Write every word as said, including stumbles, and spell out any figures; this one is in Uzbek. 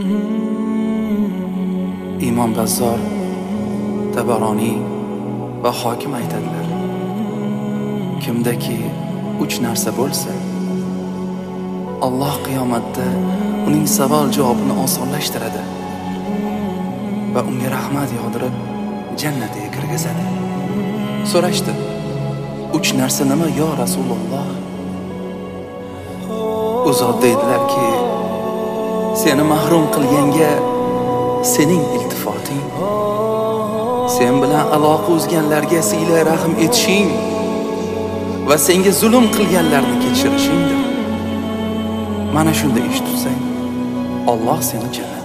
Imom Bazzor, Tabaroniy va Hokim aytadilar: kimdaki uch narsa bo'lsa, Alloh qiyomatda uning savol javobini osonlashtiradi va unga rahmat yog'dirib jannatiga kirgizadi. So'rashdi: uch narsa nima yo Rasululloh? U zot deydilarki: seni mahrum qilganga sening iltifoting, sen bilan aloqa uzganlarga siyla rahm etishing va senga zulm qilganlarni kechirishingdir. Mana shunda ish tutsang, Alloh seni jannatga